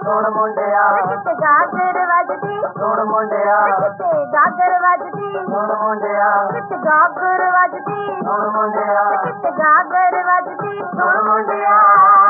ਸੁਣ ਮੁੰਡਿਆ ਕਿਤੇ ਗਾਗਰ ਵੱਜਦੀ ਸੁਣ ਮੁੰਡਿਆ ਕਿਤੇ ਗਾਗਰ ਵੱਜਦੀ ਸੁਣ ਮੁੰਡਿਆ ਕਿਤੇ ਗਾਗਰ ਵੱਜਦੀ ਸੁਣ ਮੁੰਡਿਆ ਕਿਤੇ ਗਾਗਰ ਵੱਜਦੀ ਸੁਣ ਮੁੰਡਿਆ